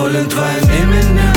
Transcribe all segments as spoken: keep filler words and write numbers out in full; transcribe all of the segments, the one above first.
болен твоим именем,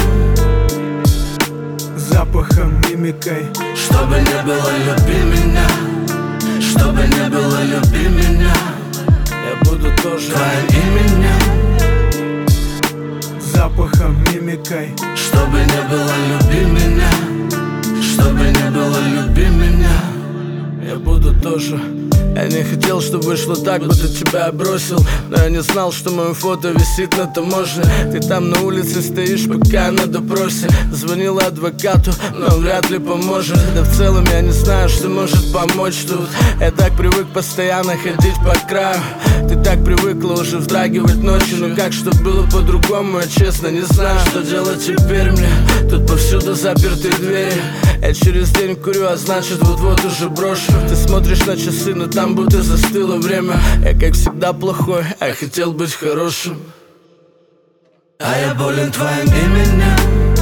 запахом, мимикой. Чтобы не было, люби меня. Чтобы не было, люби меня. Я буду тоже твоим именем, запахом, мимикой. Чтобы не было, люби меня. Чтобы не было, люби меня. Я буду тоже. Я не хотел, чтобы вышло так, будто тебя я бросил. Но я не знал, что мое фото висит на таможне. Ты там на улице стоишь, пока я на допросе. Звонила адвокату, но вряд ли поможет. Да в целом я не знаю, что может помочь тут. Я так привык постоянно ходить по краю. Ты так привыкла уже вздрагивать ночью. Но как, что было по-другому, я честно не знаю, что делать теперь мне. Тут повсюду запертые двери. Я через день курю, а значит вот-вот уже брошу. Ты смотришь на часы, но там будто застыло время. Я как всегда плохой, а я хотел быть хорошим. А я болен твоим именем,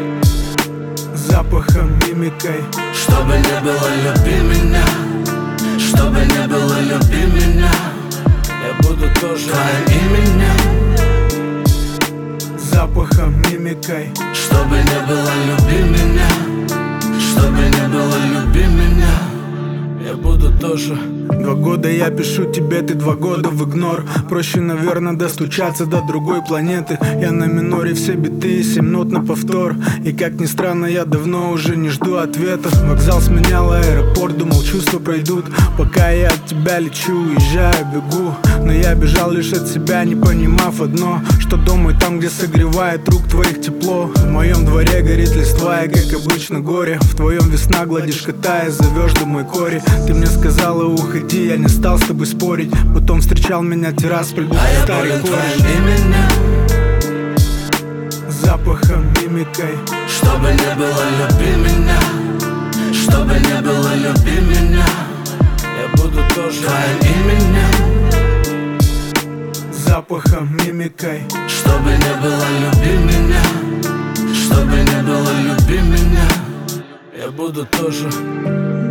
запахом, мимикой. Чтобы не было, люби меня. Чтобы не было, люби меня. Я буду тоже твоим именем, запахом, мимикой. Чтобы не было, люби меня. Чтобы не было, люби меня. Я буду тоже. Два года я пишу тебе, ты два года в игнор. Проще, наверное, достучаться до другой планеты. Я на миноре, все биты, семь нот на повтор. И как ни странно, я давно уже не жду ответов. Вокзал сменял аэропорт, думал, чувства пройдут. Пока я от тебя лечу, уезжаю, бегу. Но я бежал лишь от себя, не понимав одно, что дома и там, где согревает рук твоих тепло. В моем дворе горит листва, и как обычно горе. В твоем весна гладишь кота, и зовешь домой кори. Ты мне сказала, уходи, я не стал с тобой спорить. Потом встречал меня террас, прибыл а старый кореш. Именем, запахом, мимикой. чтобы не было, люби меня. Чтобы не было, люби меня. Я буду тоже твоим именем, запахом, мимикой. чтобы не было, люби меня. Чтобы не было, люби меня. Я буду тоже.